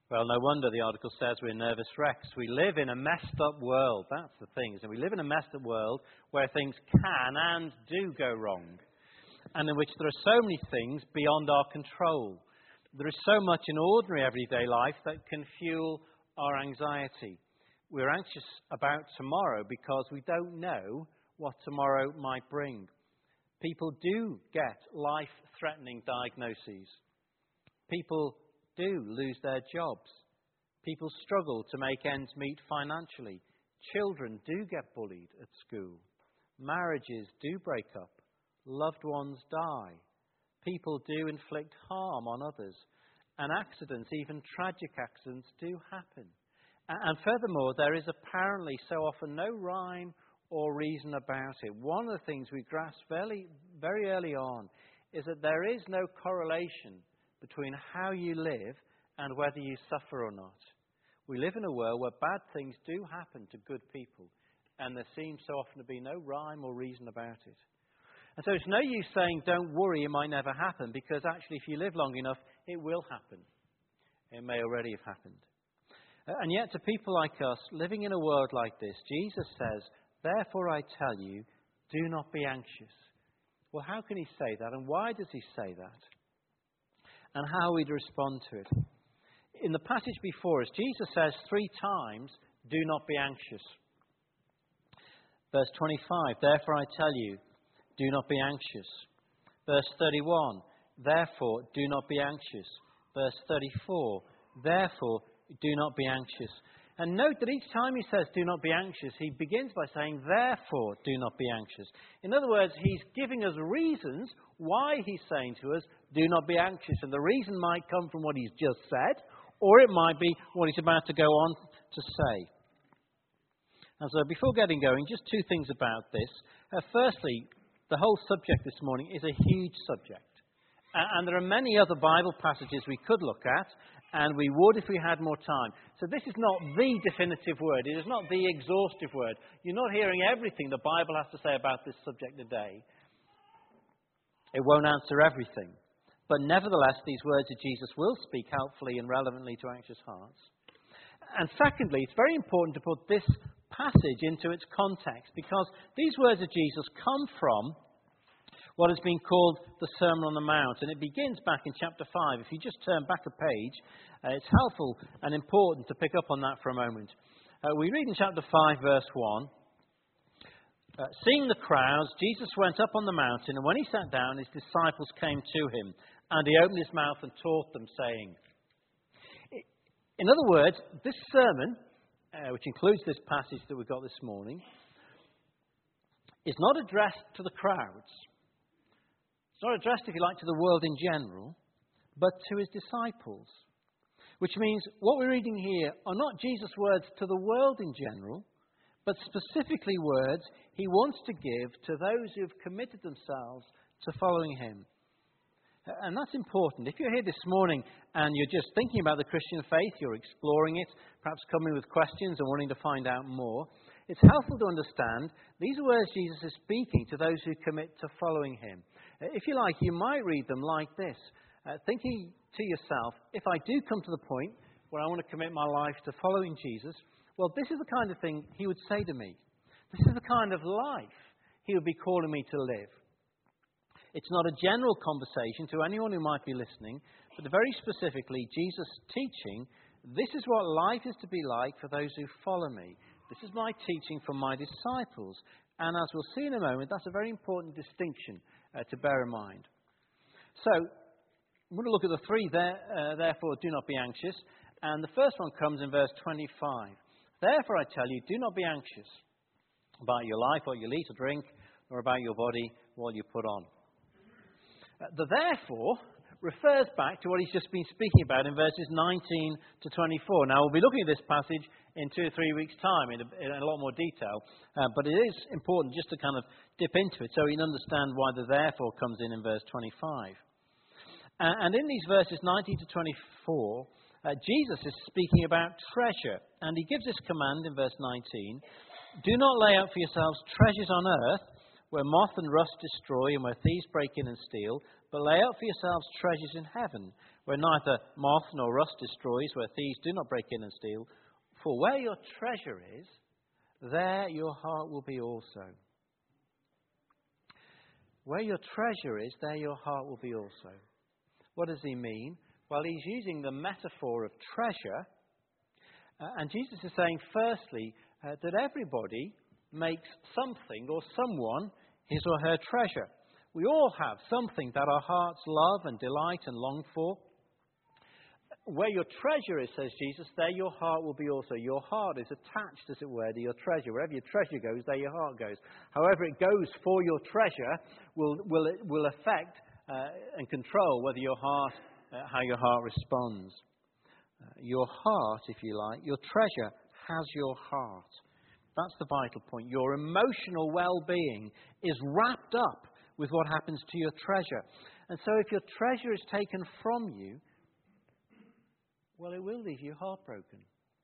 Well, no wonder the article says we're nervous wrecks. We live in a messed up world. That's the thing. So we live in a messed up world where things can and do go wrong, and in which there are so many things beyond our control. There is so much in ordinary everyday life that can fuel our anxiety. We're anxious about tomorrow because we don't know what tomorrow might bring. People do get life-threatening diagnoses. People do lose their jobs. People struggle to make ends meet financially. Children do get bullied at school. Marriages do break up. Loved ones die. People do inflict harm on others. And accidents, even tragic accidents, do happen. And furthermore, there is apparently so often no rhyme or reason about it. One of the things we grasp very, very early on is that there is no correlation between how you live and whether you suffer or not. We live in a world where bad things do happen to good people, and there seems so often to be no rhyme or reason about it. And so it's no use saying, don't worry, it might never happen, because actually if you live long enough, it will happen. It may already have happened. And yet to people like us, living in a world like this, Jesus says, therefore I tell you, do not be anxious. Well, how can he say that, and why does he say that? And how are we to respond to it? In the passage before us, Jesus says 3 times, do not be anxious. Verse 25, therefore I tell you, do not be anxious. Verse 31, therefore do not be anxious. Verse 34, therefore do not be anxious. And note that each time he says do not be anxious, he begins by saying therefore do not be anxious. In other words, he's giving us reasons why he's saying to us do not be anxious. And the reason might come from what he's just said, or it might be what he's about to go on to say. And so before getting going, just 2 things about this. Firstly, the whole subject this morning is a huge subject. And there are many other Bible passages we could look at, and we would if we had more time. So this is not the definitive word. It is not the exhaustive word. You're not hearing everything the Bible has to say about this subject today. It won't answer everything. But nevertheless, these words of Jesus will speak helpfully and relevantly to anxious hearts. And secondly, it's very important to put this passage into its context, because these words of Jesus come from what has been called the Sermon on the Mount. And it begins back in chapter 5. If you just turn back a page, it's helpful and important to pick up on that for a moment. We read in chapter 5, verse 1. Seeing the crowds, Jesus went up on the mountain, and when he sat down, his disciples came to him. And he opened his mouth and taught them, saying... In other words, this sermon, which includes this passage that we've got this morning, is not addressed to the crowds. It's not addressed, if you like, to the world in general, but to his disciples. Which means what we're reading here are not Jesus' words to the world in general, but specifically words he wants to give to those who have committed themselves to following him. And that's important. If you're here this morning and you're just thinking about the Christian faith, you're exploring it, perhaps coming with questions and wanting to find out more, it's helpful to understand these are words Jesus is speaking to those who commit to following him. If you like, you might read them like this, thinking to yourself, if I do come to the point where I want to commit my life to following Jesus, well, this is the kind of thing he would say to me. This is the kind of life he would be calling me to live. It's not a general conversation to anyone who might be listening, but very specifically, Jesus teaching, this is what life is to be like for those who follow me. This is my teaching for my disciples. And as we'll see in a moment, that's a very important distinction to bear in mind. So, I'm going to look at the 3 there, therefore do not be anxious. And the first one comes in verse 25. Therefore I tell you, do not be anxious about your life, what you'll eat or drink, or about your body, what you put on. The therefore refers back to what he's just been speaking about in verses 19 to 24. Now, we'll be looking at this passage in 2 or 3 weeks' time in a lot more detail, but it is important just to kind of dip into it so we can understand why the therefore comes in verse 25. And in these verses 19 to 24, Jesus is speaking about treasure, and he gives this command in verse 19, do not lay out for yourselves treasures on earth, where moth and rust destroy and where thieves break in and steal, but lay out for yourselves treasures in heaven, where neither moth nor rust destroys, where thieves do not break in and steal. For where your treasure is, there your heart will be also. Where your treasure is, there your heart will be also. What does he mean? Well, he's using the metaphor of treasure. And Jesus is saying, firstly, that everybody makes something or someone his or her treasure. We all have something that our hearts love and delight and long for. Where your treasure is, says Jesus, there your heart will be also. Your heart is attached, as it were, to your treasure. Wherever your treasure goes, there your heart goes. However it goes for your treasure will affect and control whether your heart, how your heart responds. Your heart, if you like, your treasure has your heart. That's the vital point. Your emotional well-being is wrapped up with what happens to your treasure. And so if your treasure is taken from you, well, it will leave you heartbroken.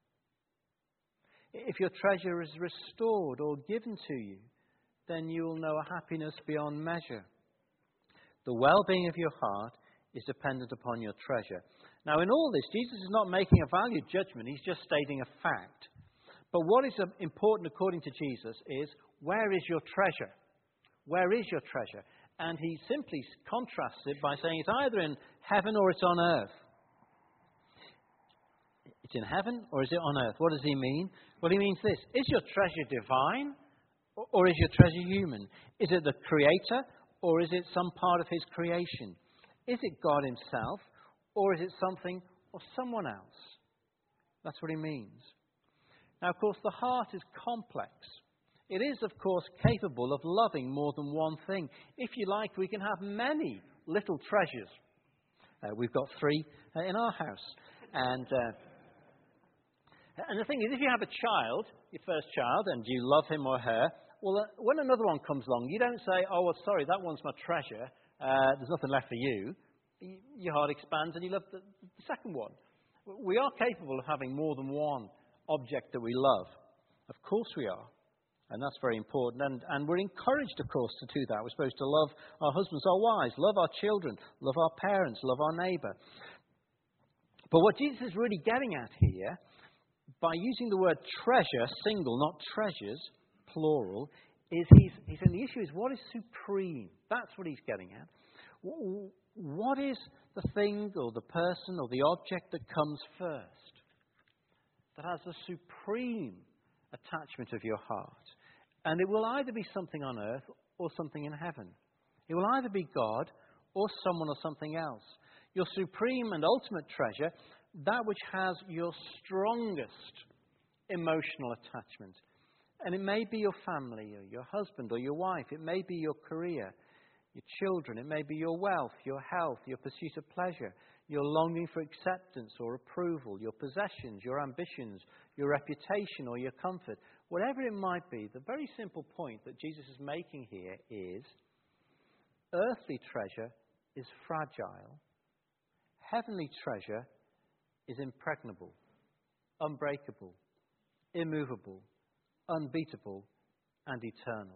If your treasure is restored or given to you, then you will know a happiness beyond measure. The well-being of your heart is dependent upon your treasure. Now, in all this, Jesus is not making a value judgment. He's just stating a fact. But what is important according to Jesus is, where is your treasure? Where is your treasure? And he simply contrasts it by saying it's either in heaven or it's on earth. It's in heaven or is it on earth? What does he mean? Well, he means this. Is your treasure divine or is your treasure human? Is it the Creator or is it some part of his creation? Is it God himself or is it something or someone else? That's what he means. Now, of course, the heart is complex. It is, of course, capable of loving more than one thing. If you like, we can have many little treasures. We've got 3 in our house. And the thing is, if you have a child, your first child, and you love him or her, well, when another one comes along, you don't say, oh, well, sorry, that one's my treasure. There's nothing left for you. Your heart expands and you love the second one. We are capable of having more than one object that we love. Of course we are. And that's very important. And we're encouraged, of course, to do that. We're supposed to love our husbands, our wives, love our children, love our parents, love our neighbour. But what Jesus is really getting at here, by using the word treasure, single, not treasures, plural, is he's saying the issue is what is supreme. That's what he's getting at. What is the thing or the person or the object that comes first, that has the supreme attachment of your heart? And it will either be something on earth or something in heaven. It will either be God or someone or something else. Your supreme and ultimate treasure, that which has your strongest emotional attachment. And it may be your family or your husband or your wife. It may be your career, your children. It may be your wealth, your health, your pursuit of pleasure, your longing for acceptance or approval, your possessions, your ambitions, your reputation or your comfort. Whatever it might be, the very simple point that Jesus is making here is earthly treasure is fragile. Heavenly treasure is impregnable, unbreakable, immovable, unbeatable, and eternal.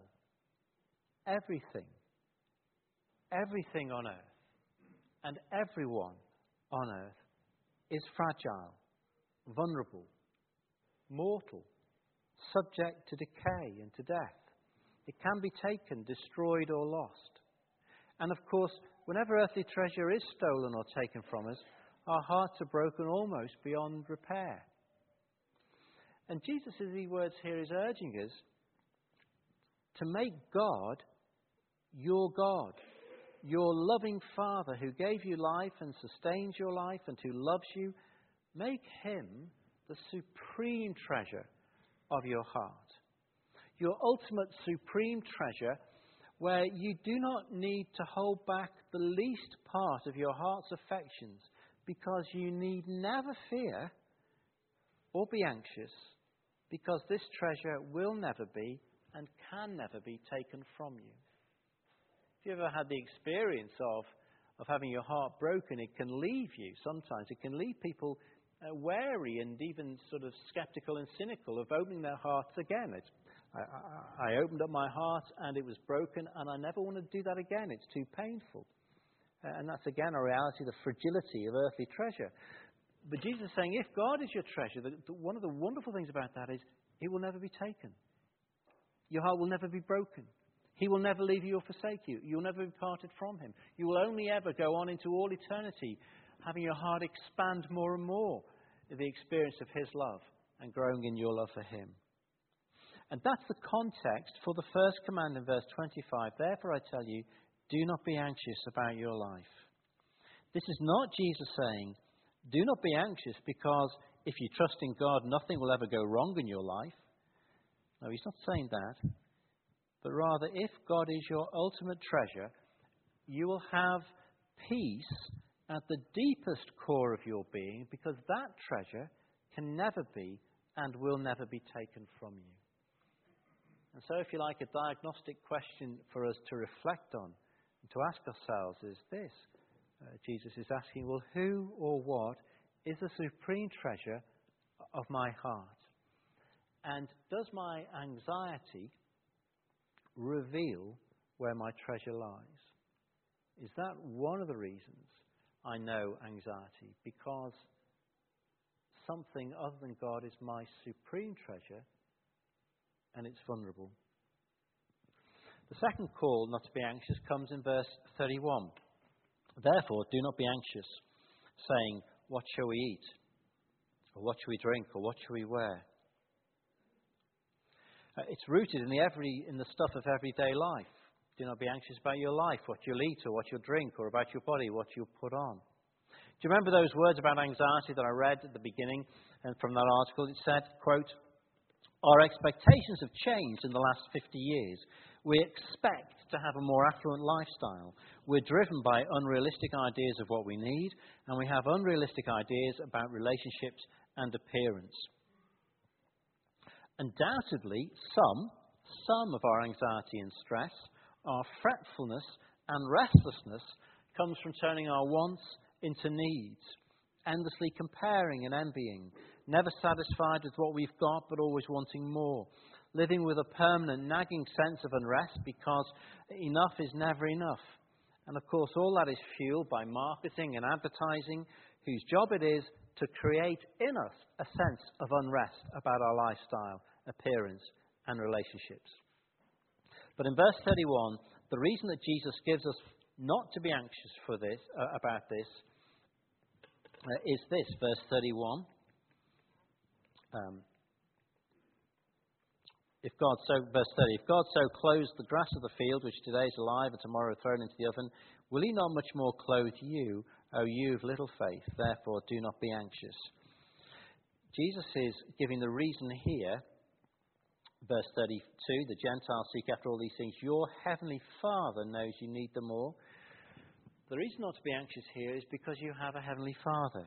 Everything on earth and everyone on earth is fragile, vulnerable, mortal, subject to decay and to death. It can be taken, destroyed, or lost. And of course, whenever earthly treasure is stolen or taken from us, our hearts are broken almost beyond repair. And Jesus, as he words here, is urging us to make God your God, your loving Father who gave you life and sustains your life and who loves you. Make him the supreme treasure of your heart. Your ultimate supreme treasure, where you do not need to hold back the least part of your heart's affections, because you need never fear or be anxious, because this treasure will never be and can never be taken from you. If you ever had the experience of having your heart broken, it can leave you sometimes. It can leave people wary and even sort of skeptical and cynical of opening their hearts again. I opened up my heart and it was broken, and I never want to do that again. It's too painful. And that's again a reality, the fragility of earthly treasure. But Jesus is saying, if God is your treasure, one of the wonderful things about that is it will never be taken. Your heart will never be broken. He will never leave you or forsake you. You'll never be parted from him. You will only ever go on into all eternity, having your heart expand more and more in the experience of his love and growing in your love for him. And that's the context for the first command in verse 25. Therefore I tell you, do not be anxious about your life. This is not Jesus saying, do not be anxious because if you trust in God, nothing will ever go wrong in your life. No, he's not saying that. But rather, if God is your ultimate treasure, you will have peace at the deepest core of your being because that treasure can never be and will never be taken from you. And so, if you like, a diagnostic question for us to reflect on and to ask ourselves is this. Jesus is asking, well, who or what is the supreme treasure of my heart? And does my anxiety reveal where my treasure lies? Is that one of the reasons I know anxiety? Because something other than God is my supreme treasure and it's vulnerable. The second call not to be anxious comes in verse 31. Therefore, do not be anxious, saying, what shall we eat? Or what shall we drink? Or what shall we wear? It's rooted in the stuff of everyday life. Do not be anxious about your life, what you'll eat or what you'll drink, or about your body, what you'll put on. Do you remember those words about anxiety that I read at the beginning and from that article? It said, quote, our expectations have changed in the last 50 years. We expect to have a more affluent lifestyle. We're driven by unrealistic ideas of what we need, and we have unrealistic ideas about relationships and appearance. Undoubtedly, some of our anxiety and stress, our fretfulness and restlessness comes from turning our wants into needs, endlessly comparing and envying, never satisfied with what we've got but always wanting more, living with a permanent nagging sense of unrest because enough is never enough. And of course, all that is fueled by marketing and advertising, whose job it is to create in us a sense of unrest about our lifestyle, appearance, and relationships. But in verse 31, the reason that Jesus gives us not to be anxious about this is this, verse 31. Verse 30, if God so clothes the grass of the field, which today is alive and tomorrow thrown into the oven, will he not much more clothe you, O you of little faith? Therefore, do not be anxious. Jesus is giving the reason here, verse 32, the Gentiles seek after all these things. Your heavenly Father knows you need them all. The reason not to be anxious here is because you have a heavenly Father.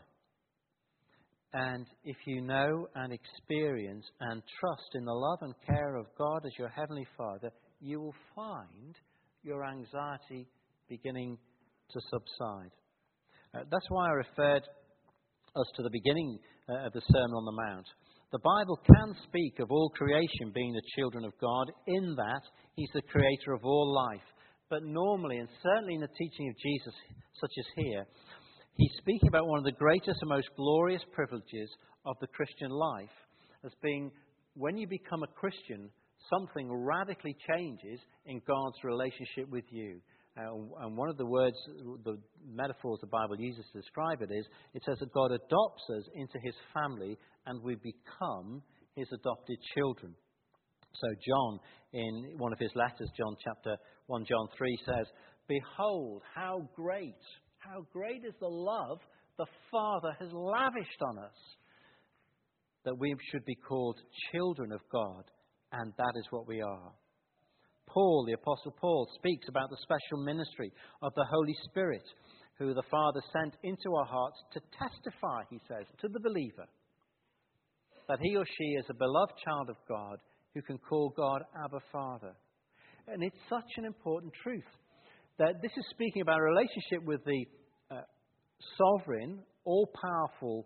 And if you know and experience and trust in the love and care of God as your heavenly Father, you will find your anxiety beginning to subside. That's why I referred us to the beginning of the Sermon on the Mount. The Bible can speak of all creation being the children of God in that he's the creator of all life. But normally, and certainly in the teaching of Jesus, such as here, he's speaking about one of the greatest and most glorious privileges of the Christian life as being, when you become a Christian, something radically changes in God's relationship with you. And one of the words, the metaphors the Bible uses to describe it is, it says that God adopts us into his family and we become his adopted children. So John, in one of his letters, John chapter 1, John 3 says, behold, how great is the love the Father has lavished on us, that we should be called children of God, and that is what we are. Paul, the Apostle Paul, speaks about the special ministry of the Holy Spirit, who the Father sent into our hearts to testify, he says, to the believer, that he or she is a beloved child of God who can call God Abba Father. And it's such an important truth that this is speaking about a relationship with the sovereign, all-powerful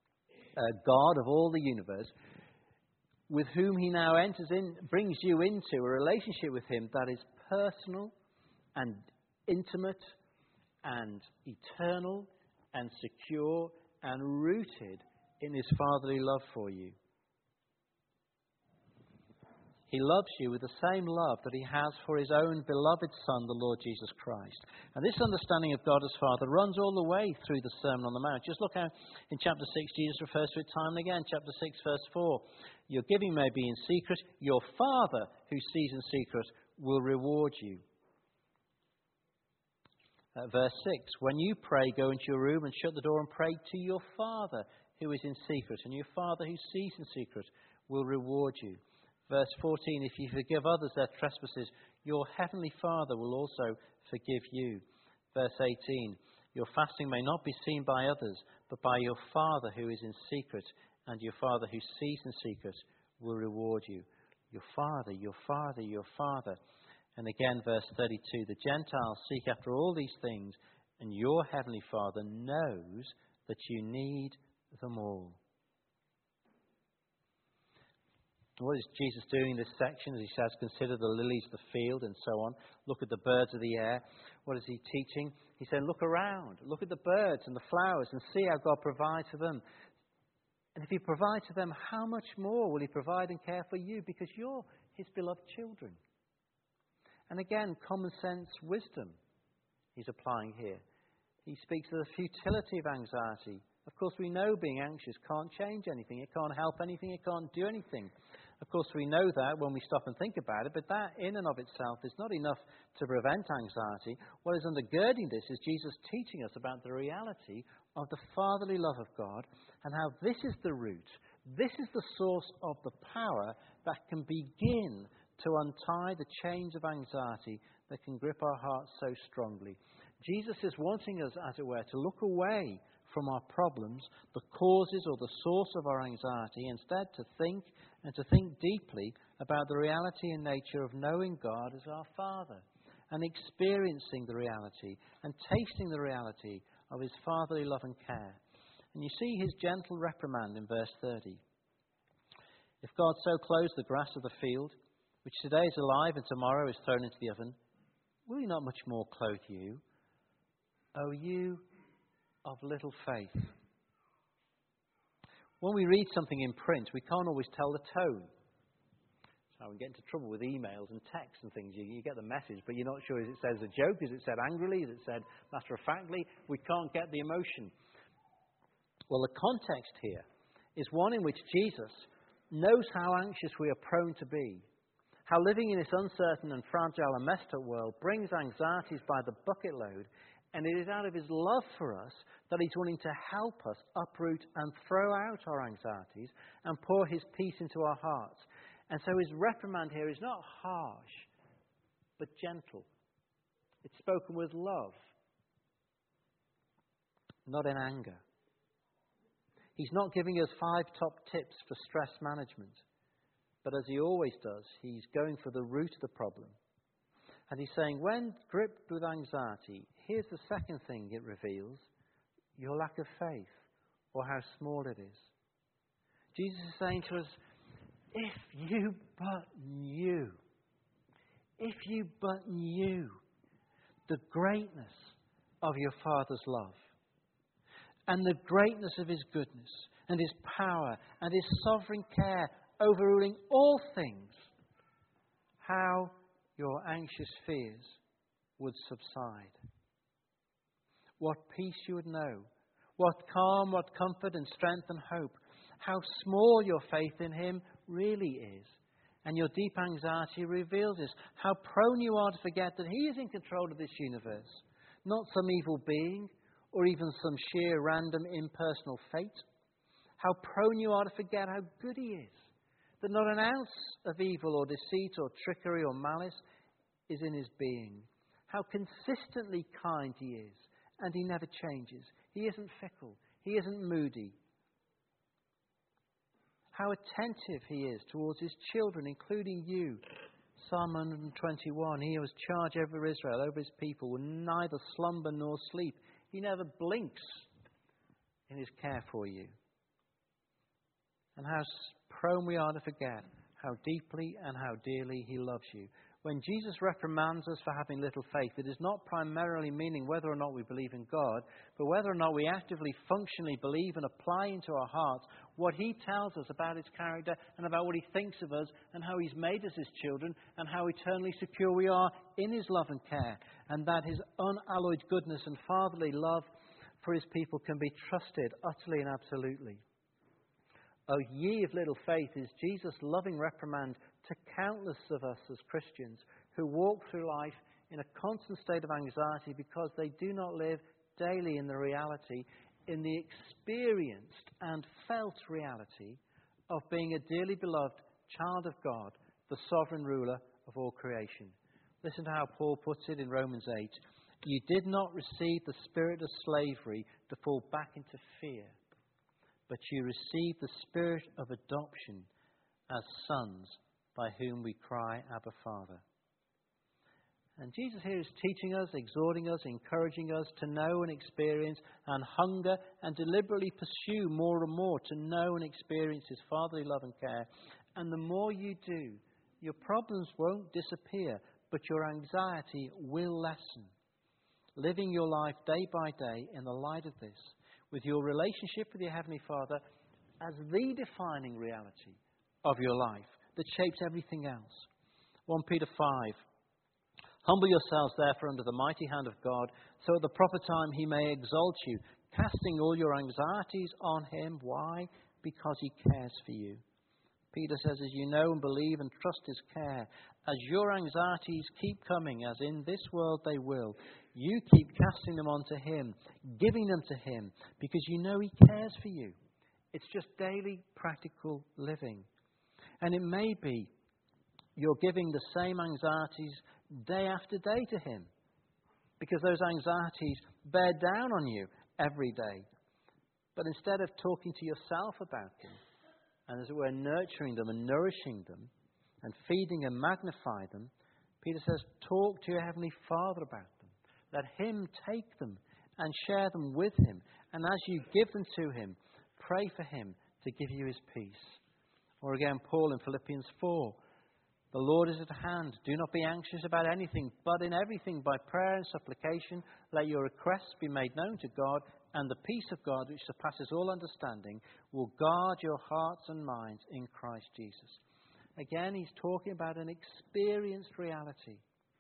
God of all the universe, with whom he now brings you into a relationship with him that is personal and intimate and eternal and secure and rooted in his fatherly love for you. He loves you with the same love that he has for his own beloved Son, the Lord Jesus Christ. And this understanding of God as Father runs all the way through the Sermon on the Mount. Just look how in chapter 6 Jesus refers to it time and again. Chapter 6, verse 4. Your giving may be in secret. Your Father who sees in secret will reward you. Verse 6. When you pray, go into your room and shut the door and pray to your Father who is in secret. And your Father who sees in secret will reward you. Verse 14, if you forgive others their trespasses, your heavenly Father will also forgive you. Verse 18, your fasting may not be seen by others, but by your Father who is in secret, and your Father who sees in secret will reward you. Your Father, your Father, your Father. And again, verse 32, the Gentiles seek after all these things, and your heavenly Father knows that you need them all. What is Jesus doing in this section? As he says, consider the lilies of the field and so on. Look at the birds of the air. What is he teaching? He's saying, look around. Look at the birds and the flowers and see how God provides for them. And if he provides for them, how much more will he provide and care for you? Because you're his beloved children. And again, common sense wisdom he's applying here. He speaks of the futility of anxiety. Of course, we know being anxious can't change anything. It can't help anything. It can't do anything. Of course, we know that when we stop and think about it, but that in and of itself is not enough to prevent anxiety. What is undergirding this is Jesus teaching us about the reality of the fatherly love of God and how this is the root, this is the source of the power that can begin to untie the chains of anxiety that can grip our hearts so strongly. Jesus is wanting us, as it were, to look away from our problems, the causes or the source of our anxiety, instead to think deeply about the reality and nature of knowing God as our Father and experiencing the reality and tasting the reality of his fatherly love and care. And you see his gentle reprimand in verse 30. If God so clothes the grass of the field, which today is alive and tomorrow is thrown into the oven, will he not much more clothe you, O you of little faith? When we read something in print, we can't always tell the tone. So we get into trouble with emails and texts and things. You get the message, but you're not sure, is it said as a joke? Is it said angrily? Is it said matter-of-factly? We can't get the emotion. Well, the context here is one in which Jesus knows how anxious we are prone to be, how living in this uncertain and fragile and messed up world brings anxieties by the bucket load. And it is out of his love for us that he's wanting to help us uproot and throw out our anxieties and pour his peace into our hearts. And so his reprimand here is not harsh, but gentle. It's spoken with love, not in anger. He's not giving us 5 top tips for stress management. But as he always does, he's going for the root of the problem. And he's saying, when gripped with anxiety, here's the second thing it reveals: your lack of faith, or how small it is. Jesus is saying to us, if you but knew the greatness of your Father's love, and the greatness of his goodness, and his power, and his sovereign care overruling all things, how your anxious fears would subside. What peace you would know. What calm, what comfort and strength and hope. How small your faith in him really is. And your deep anxiety reveals this. How prone you are to forget that he is in control of this universe. Not some evil being or even some sheer random impersonal fate. How prone you are to forget how good he is. That not an ounce of evil or deceit or trickery or malice is in his being. How consistently kind he is, and he never changes. He isn't fickle. He isn't moody. How attentive he is towards his children, including you. Psalm 121, he who has charge over Israel, over his people, will neither slumber nor sleep. He never blinks in his care for you. And how prone we are to forget how deeply and how dearly he loves you When Jesus reprimands us for having little faith, it is not primarily meaning whether or not we believe in God, but whether or not we actively, functionally believe and apply into our hearts what He tells us about His character and about what He thinks of us and how He's made us His children and how eternally secure we are in His love and care, and that His unalloyed goodness and fatherly love for His people can be trusted utterly and absolutely. O ye of little faith is Jesus' loving reprimand to countless of us as Christians who walk through life in a constant state of anxiety because they do not live daily in the reality, in the experienced and felt reality of being a dearly beloved child of God, the sovereign ruler of all creation. Listen to how Paul puts it in Romans 8. You did not receive the spirit of slavery to fall back into fear, but you received the spirit of adoption as sons, by whom we cry, Abba, Father. And Jesus here is teaching us, exhorting us, encouraging us to know and experience and hunger and deliberately pursue more and more to know and experience His fatherly love and care. And the more you do, your problems won't disappear, but your anxiety will lessen. Living your life day by day in the light of this, with your relationship with your Heavenly Father as the defining reality of your life that shapes everything else. 1 Peter 5. Humble yourselves, therefore, under the mighty hand of God, so at the proper time He may exalt you, casting all your anxieties on Him. Why? Because He cares for you. Peter says, as you know and believe and trust His care, as your anxieties keep coming, as in this world they will, you keep casting them onto Him, giving them to Him, because you know He cares for you. It's just daily practical living. And it may be you're giving the same anxieties day after day to Him, because those anxieties bear down on you every day. But instead of talking to yourself about them, and as it were, nurturing them and nourishing them, and feeding and magnify them, Peter says, talk to your Heavenly Father about them. Let Him take them and share them with Him. And as you give them to Him, pray for Him to give you His peace. Or again, Paul in Philippians 4. The Lord is at hand. Do not be anxious about anything, but in everything, by prayer and supplication, let your requests be made known to God, and the peace of God, which surpasses all understanding, will guard your hearts and minds in Christ Jesus. Again, he's talking about an experienced reality.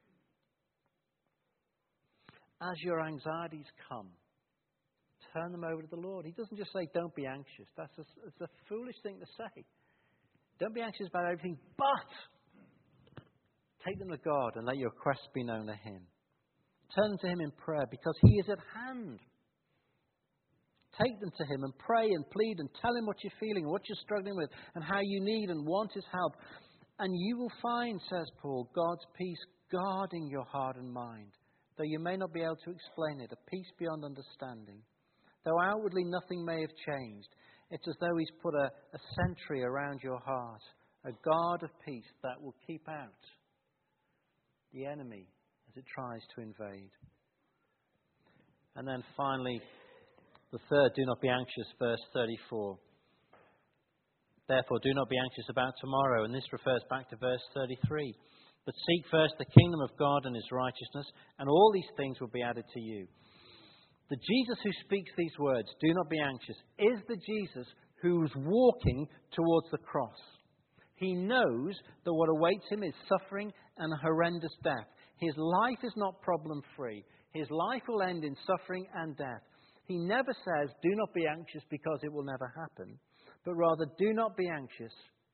As your anxieties come, turn them over to the Lord. He doesn't just say, don't be anxious. That's a foolish thing to say. Don't be anxious about everything, but take them to God and let your requests be known to Him. Turn them to Him in prayer because He is at hand. Take them to Him and pray and plead and tell Him what you're feeling, what you're struggling with, and how you need and want His help. And you will find, says Paul, God's peace guarding your heart and mind. Though you may not be able to explain it, a peace beyond understanding. Though outwardly nothing may have changed, it's as though He's put a sentry around your heart, a guard of peace that will keep out the enemy as it tries to invade. And then finally, the third, do not be anxious, verse 34. Therefore, do not be anxious about tomorrow. And this refers back to verse 33. But seek first the kingdom of God and His righteousness, and all these things will be added to you. The Jesus who speaks these words, do not be anxious, is the Jesus who's walking towards the cross. He knows that what awaits Him is suffering and a horrendous death. His life is not problem-free. His life will end in suffering and death. He never says, do not be anxious because it will never happen, but rather, do not be anxious.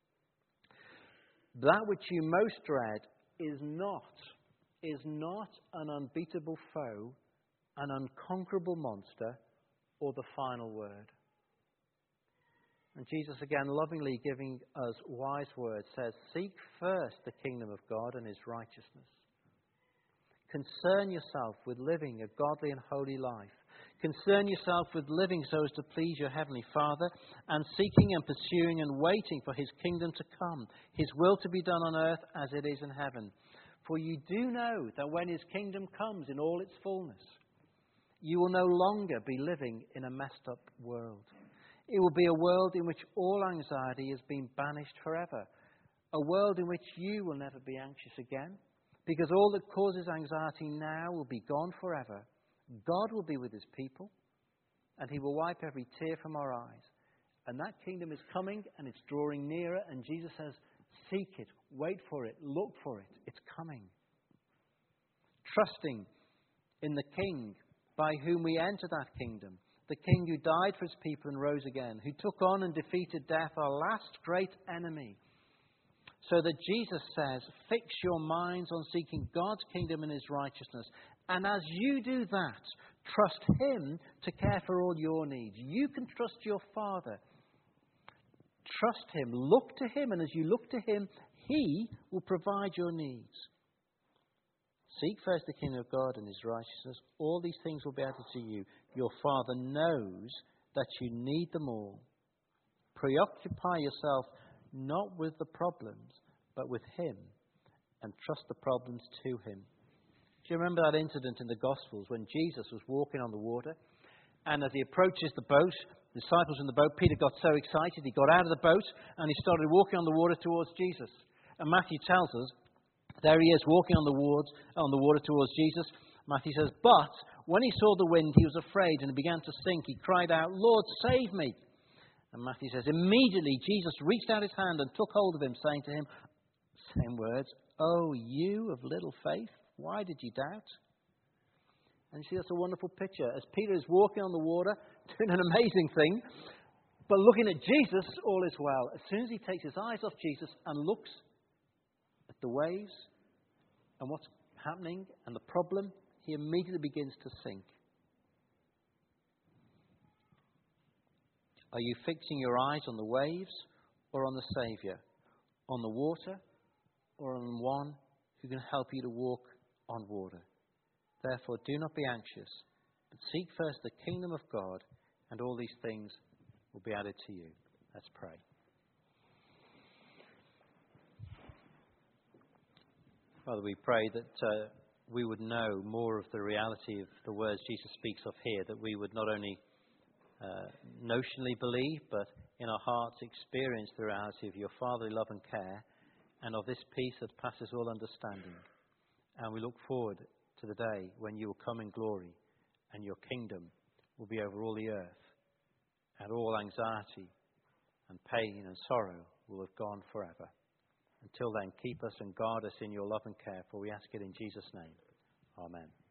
That which you most dread is not an unbeatable foe, an unconquerable monster, or the final word. And Jesus, again, lovingly giving us wise words, says, seek first the kingdom of God and His righteousness. Concern yourself with living a godly and holy life. Concern yourself with living so as to please your Heavenly Father, and seeking and pursuing and waiting for His kingdom to come, His will to be done on earth as it is in heaven. For you do know that when His kingdom comes in all its fullness, you will no longer be living in a messed up world. It will be a world in which all anxiety has been banished forever. A world in which you will never be anxious again. Because all that causes anxiety now will be gone forever. God will be with his people, and he will wipe every tear from our eyes. And that kingdom is coming, and it's drawing nearer, and Jesus says, seek it, wait for it, look for it. It's coming. Trusting in the King by whom we enter that kingdom. The King who died for his people and rose again, who took on and defeated death, our last great enemy. So that Jesus says, fix your minds on seeking God's kingdom and his righteousness. And as you do that, trust him to care for all your needs. You can trust your Father. Trust him. Look to him. And as you look to him, he will provide your needs. Seek first the kingdom of God and his righteousness. All these things will be added to you. Your Father knows that you need them all. Preoccupy yourself not with the problems, but with him, and trust the problems to him. Do you remember that incident in the Gospels when Jesus was walking on the water? And as he approaches the boat, the disciples in the boat, Peter got so excited, he got out of the boat and he started walking on the water towards Jesus. And Matthew tells us, there he is walking on the water towards Jesus. Matthew says, but when he saw the wind, he was afraid and began to sink. He cried out, Lord, save me. And Matthew says, immediately Jesus reached out his hand and took hold of him, saying to him, same words, oh, you of little faith, why did you doubt? And you see, that's a wonderful picture. As Peter is walking on the water, doing an amazing thing, but looking at Jesus, all is well. As soon as he takes his eyes off Jesus and looks at the waves and what's happening and the problem, he immediately begins to sink. Are you fixing your eyes on the waves or on the Saviour? On the water or on one who can help you to walk on water? Therefore, do not be anxious, but seek first the kingdom of God, and all these things will be added to you. Let's pray. Father, we pray that we would know more of the reality of the words Jesus speaks of here, that we would not only notionally believe, but in our hearts experience the reality of your fatherly love and care, and of this peace that passes all understanding. And we look forward to the day when you will come in glory, and your kingdom will be over all the earth, and all anxiety and pain and sorrow will have gone forever. Until then, keep us and guard us in your love and care, for we ask it in Jesus' name. Amen.